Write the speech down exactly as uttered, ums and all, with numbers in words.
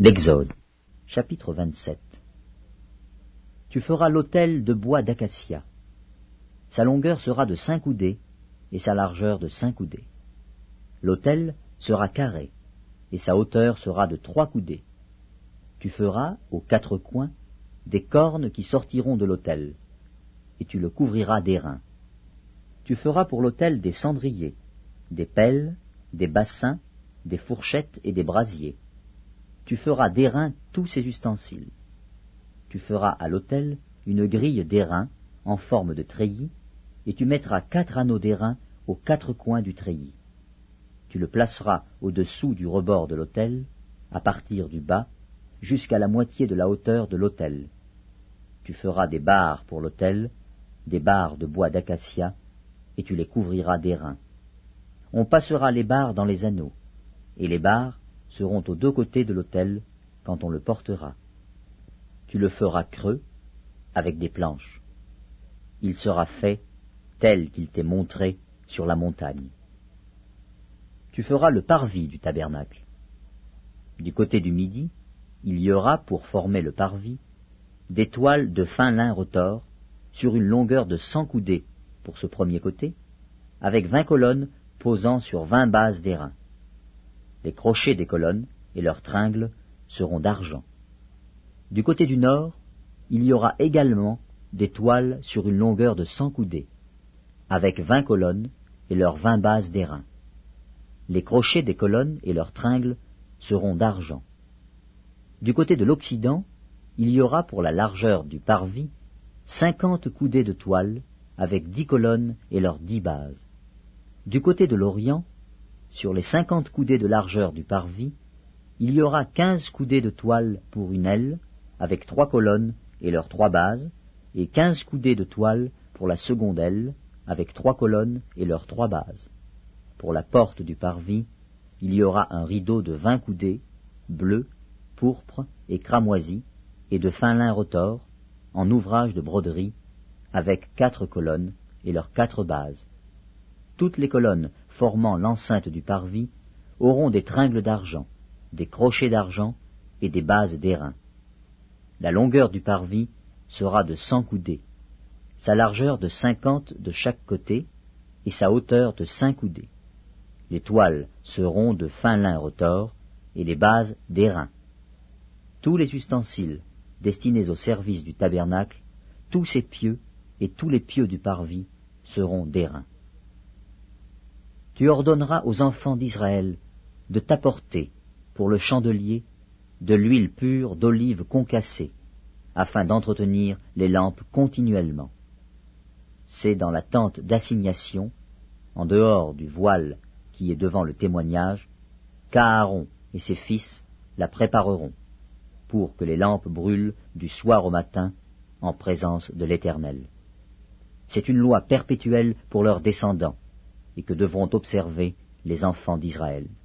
L'Exode, chapitre vingt-sept. Tu feras l'autel de bois d'acacia. Sa longueur sera de cinq coudées, et sa largeur de cinq coudées. L'autel sera carré, et sa hauteur sera de trois coudées. Tu feras, aux quatre coins, des cornes qui sortiront de l'autel, et tu le couvriras d'airain. Tu feras pour l'autel des cendriers, des pelles, des bassins, des fourchettes et des brasiers. Tu feras d'airain tous ces ustensiles. Tu feras à l'autel une grille d'airain en forme de treillis, et tu mettras quatre anneaux d'airain aux quatre coins du treillis. Tu le placeras au-dessous du rebord de l'autel, à partir du bas, jusqu'à la moitié de la hauteur de l'autel. Tu feras des barres pour l'autel, des barres de bois d'acacia, et tu les couvriras d'airain. On passera les barres dans les anneaux, et les barres seront aux deux côtés de l'autel quand on le portera. Tu le feras creux, avec des planches. Il sera fait tel qu'il t'est montré sur la montagne. Tu feras le parvis du tabernacle. Du côté du midi, il y aura, pour former le parvis, des toiles de fin lin retors sur une longueur de cent coudées pour ce premier côté, avec vingt colonnes posant sur vingt bases d'airain. Les crochets des colonnes et leurs tringles seront d'argent. Du côté du nord, il y aura également des toiles sur une longueur de cent coudées, avec vingt colonnes et leurs vingt bases d'airain. Les crochets des colonnes et leurs tringles seront d'argent. Du côté de l'occident, il y aura pour la largeur du parvis cinquante coudées de toile, avec dix colonnes et leurs dix bases. Du côté de l'orient, sur les cinquante coudées de largeur du parvis, il y aura quinze coudées de toile pour une aile, avec trois colonnes et leurs trois bases, et quinze coudées de toile pour la seconde aile, avec trois colonnes et leurs trois bases. Pour la porte du parvis, il y aura un rideau de vingt coudées, bleu, pourpre et cramoisi, et de fin lin retors, en ouvrage de broderie, avec quatre colonnes et leurs quatre bases. Toutes les colonnes formant l'enceinte du parvis auront des tringles d'argent, des crochets d'argent et des bases d'airain. La longueur du parvis sera de cent coudées, sa largeur de cinquante de chaque côté, et sa hauteur de cinq coudées. Les toiles seront de fin lin retors, et les bases d'airain. Tous les ustensiles destinés au service du tabernacle, tous ses pieux et tous les pieux du parvis seront d'airain. Tu ordonneras aux enfants d'Israël de t'apporter, pour le chandelier, de l'huile pure d'olive concassée, afin d'entretenir les lampes continuellement. C'est dans la tente d'assignation, en dehors du voile qui est devant le témoignage, qu'Aaron et ses fils la prépareront, pour que les lampes brûlent du soir au matin en présence de l'Éternel. C'est une loi perpétuelle pour leurs descendants, et que devront observer les enfants d'Israël.